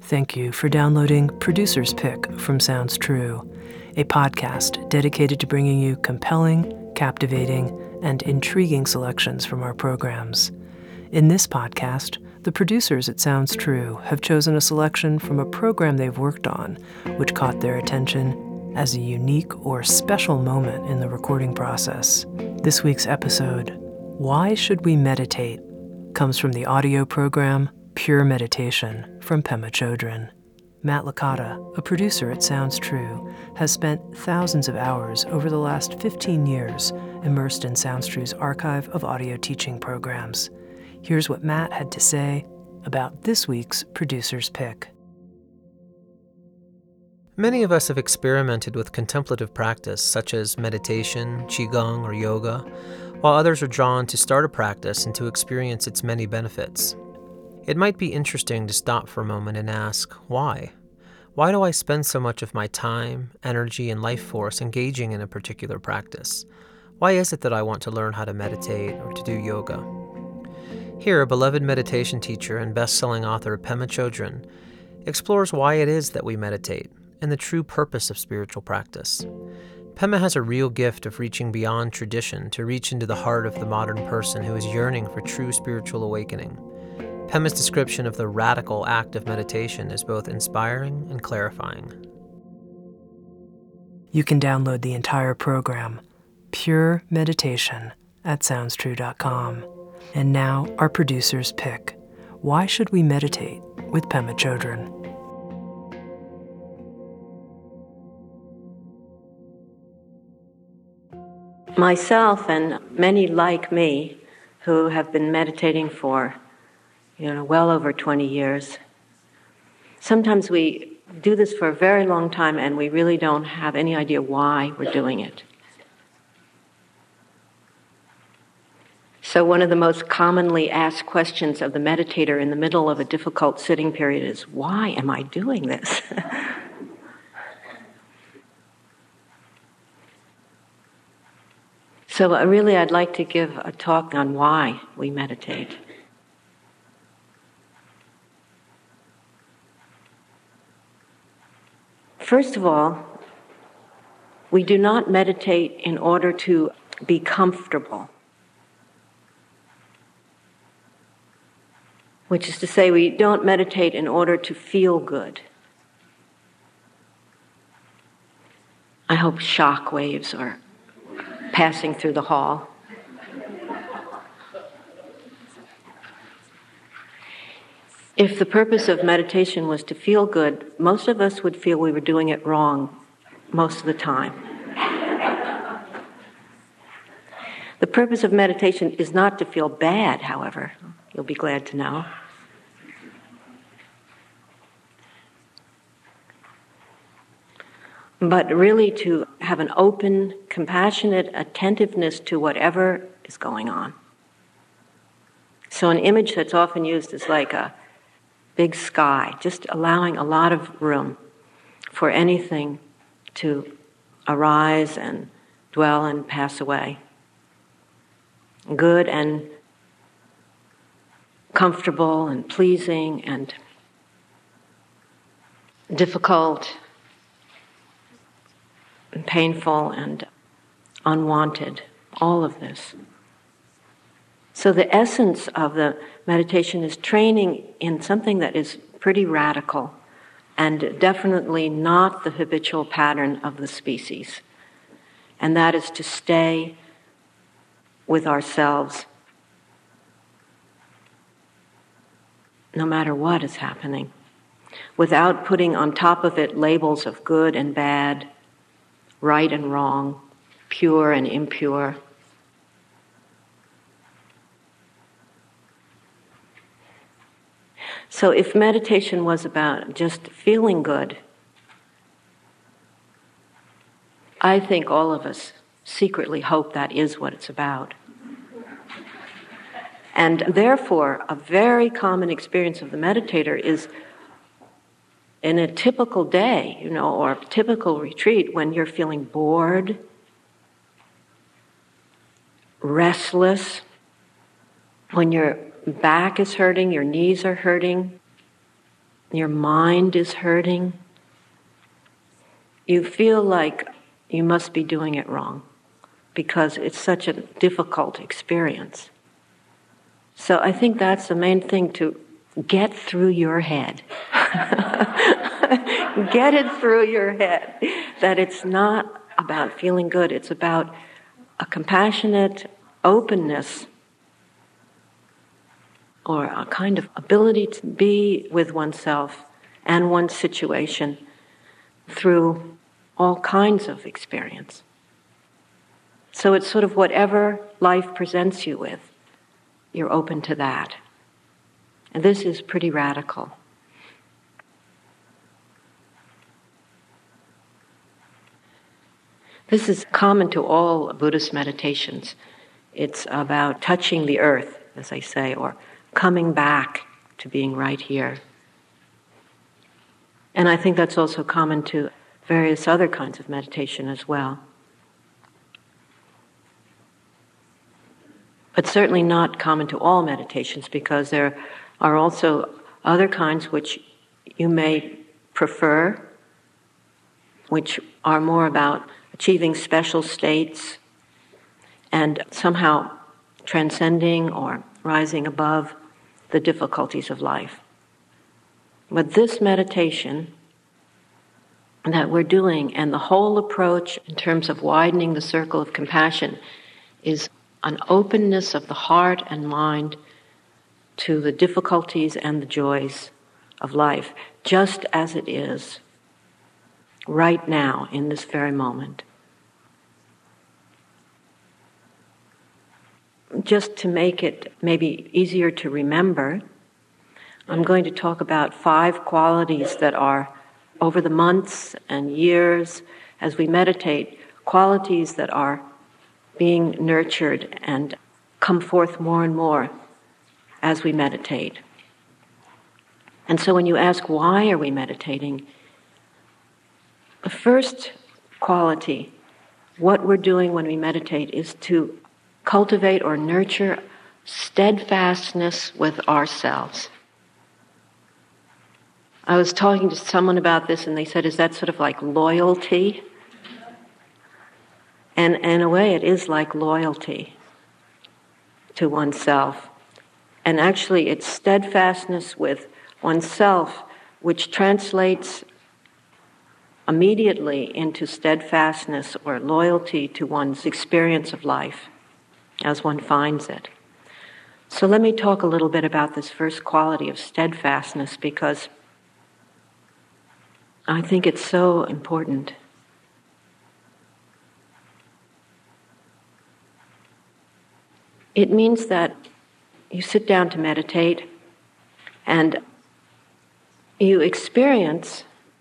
Thank you for downloading Producer's Pick from Sounds True, a podcast dedicated to bringing you compelling, captivating, and intriguing selections from our programs. In this podcast, the producers at Sounds True have chosen a selection from a program they've worked on, which caught their attention as a unique or special moment in the recording process. This week's episode, Why Should We Meditate?, comes from the audio program Pure Meditation from Pema Chodron. Matt Licata, a producer at Sounds True, has spent thousands of hours over the last 15 years immersed in Sounds True's archive of audio teaching programs. Here's what Matt had to say about this week's Producer's Pick. Many of us have experimented with contemplative practice such as meditation, qigong, or yoga, while others are drawn to start a practice and to experience its many benefits. It might be interesting to stop for a moment and ask, why? Why do I spend so much of my time, energy, and life force engaging in a particular practice? Why is it that I want to learn how to meditate or to do yoga? Here, a beloved meditation teacher and best-selling author Pema Chodron explores why it is that we meditate and the true purpose of spiritual practice. Pema has a real gift of reaching beyond tradition to reach into the heart of the modern person who is yearning for true spiritual awakening. Pema's description of the radical act of meditation is both inspiring and clarifying. You can download the entire program, Pure Meditation, at SoundsTrue.com. And now, our Producer's Pick. Why Should We Meditate? With Pema Chodron. Myself and many like me who have been meditating for well over 20 years. Sometimes we do this for a very long time and we really don't have any idea why we're doing it. So one of the most commonly asked questions of the meditator in the middle of a difficult sitting period is, why am I doing this? So I'd like to give a talk on why we meditate. First of all, we do not meditate in order to be comfortable. Which is to say, we don't meditate in order to feel good. I hope shock waves are passing through the hall. If the purpose of meditation was to feel good, most of us would feel we were doing it wrong most of the time. The purpose of meditation is not to feel bad, however. You'll be glad to know. But really to have an open, compassionate attentiveness to whatever is going on. So an image that's often used is like a big sky, just allowing a lot of room for anything to arise and dwell and pass away. Good and comfortable and pleasing and difficult and painful and unwanted, all of this. So the essence of the meditation is training in something that is pretty radical and definitely not the habitual pattern of the species. And that is to stay with ourselves no matter what is happening, without putting on top of it labels of good and bad, right and wrong, pure and impure. So if meditation was about just feeling good, I think all of us secretly hope that is what it's about. And therefore, a very common experience of the meditator is in a typical day, or a typical retreat, when you're feeling bored, restless, when your back is hurting, your knees are hurting, your mind is hurting, you feel like you must be doing it wrong because it's such a difficult experience. So I think that's the main thing, to get through your head. Get it through your head that it's not about feeling good, it's about a compassionate openness or a kind of ability to be with oneself and one's situation through all kinds of experience. So it's sort of whatever life presents you with, you're open to that. And this is pretty radical. This is common to all Buddhist meditations. It's about touching the earth, as I say, or coming back to being right here. And I think that's also common to various other kinds of meditation as well. But certainly not common to all meditations, because there are also other kinds which you may prefer, which are more about achieving special states and somehow transcending or rising above the difficulties of life. But this meditation that we're doing, and the whole approach in terms of widening the circle of compassion, is an openness of the heart and mind to the difficulties and the joys of life, just as it is right now in this very moment. Just to make it maybe easier to remember, I'm going to talk about 5 qualities that are, over the months and years as we meditate, qualities that are being nurtured and come forth more and more as we meditate. And so when you ask, why are we meditating? The first quality, what we're doing when we meditate, is to cultivate or nurture steadfastness with ourselves. I was talking to someone about this, and they said, is that sort of like loyalty? And in a way, it is like loyalty to oneself. And actually, it's steadfastness with oneself, which translates immediately into steadfastness or loyalty to one's experience of life as one finds it. So let me talk a little bit about this first quality of steadfastness, because I think it's so important. It means that you sit down to meditate and you experience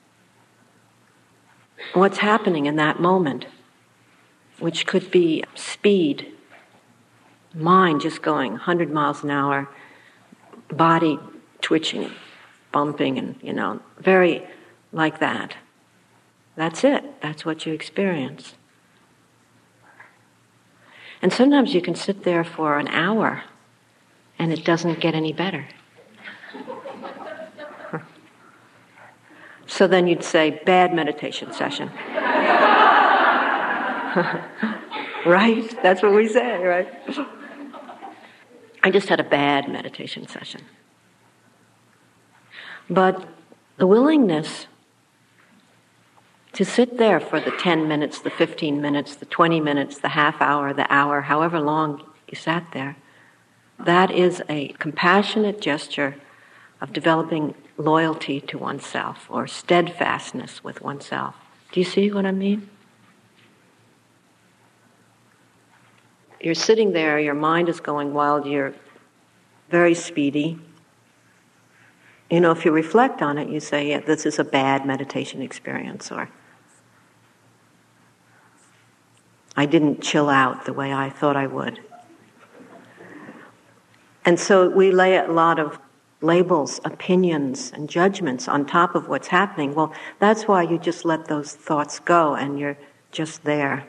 what's happening in that moment, which could be speed, mind just going 100 miles an hour, body twitching, bumping, and, very like that. That's it. That's what you experience. And sometimes you can sit there for an hour and it doesn't get any better. So then you'd say, bad meditation session. Right? That's what we say, right? I just had a bad meditation session. But the willingness to sit there for the 10 minutes, the 15 minutes, the 20 minutes, the half hour, the hour, however long you sat there, that is a compassionate gesture of developing loyalty to oneself or steadfastness with oneself. Do you see what I mean? You're sitting there, your mind is going wild, you're very speedy. If you reflect on it, you say, yeah, this is a bad meditation experience, or I didn't chill out the way I thought I would. And so we lay a lot of labels, opinions, and judgments on top of what's happening. Well, that's why you just let those thoughts go and you're just there.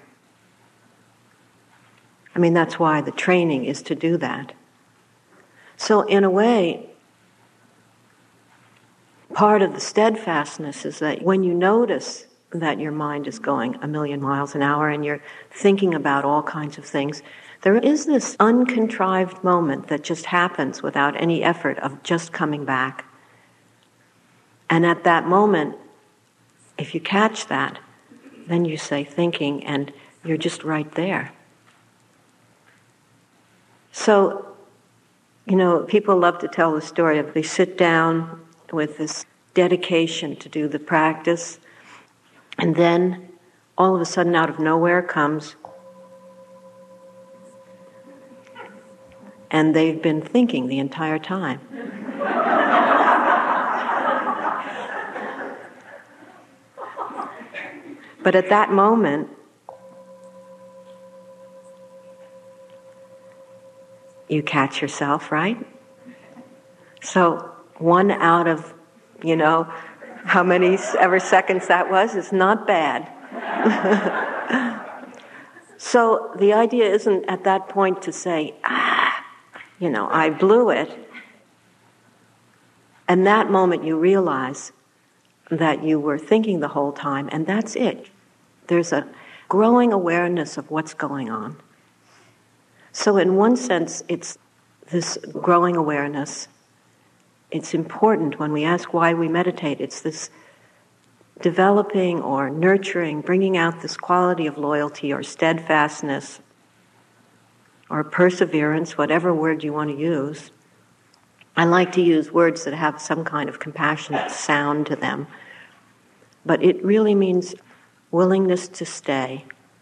That's why the training is to do that. So in a way, part of the steadfastness is that when you notice that your mind is going 1,000,000 miles an hour and you're thinking about all kinds of things, there is this uncontrived moment that just happens without any effort of just coming back. And at that moment, if you catch that, then you say thinking and you're just right there. So, people love to tell the story of they sit down with this dedication to do the practice, and then all of a sudden out of nowhere comes, and they've been thinking the entire time. But at that moment, you catch yourself, right? So 1 out of, how many ever seconds that was is not bad. So the idea isn't at that point to say, I blew it. And that moment you realize that you were thinking the whole time, and that's it. There's a growing awareness of what's going on. So in one sense, it's this growing awareness. It's important when we ask why we meditate. It's this developing or nurturing, bringing out this quality of loyalty or steadfastness or perseverance, whatever word you want to use. I like to use words that have some kind of compassionate sound to them. But it really means willingness to stay.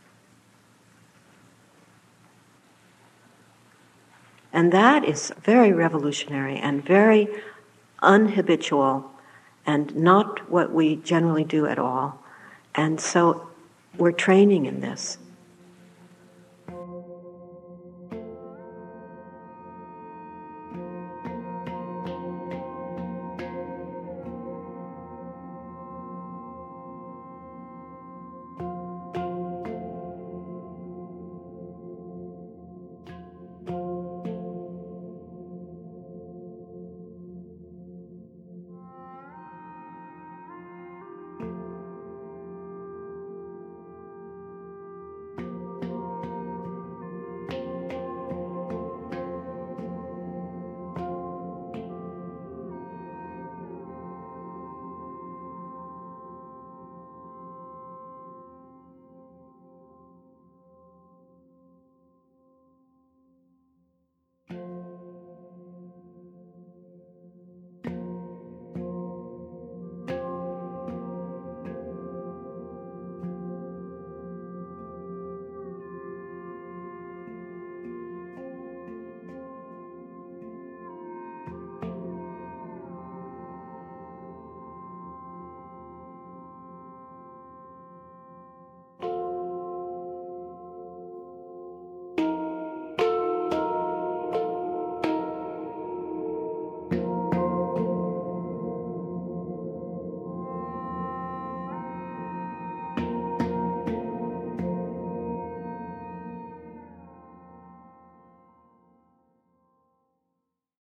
And that is very revolutionary and very unhabitual and not what we generally do at all. And so we're training in this.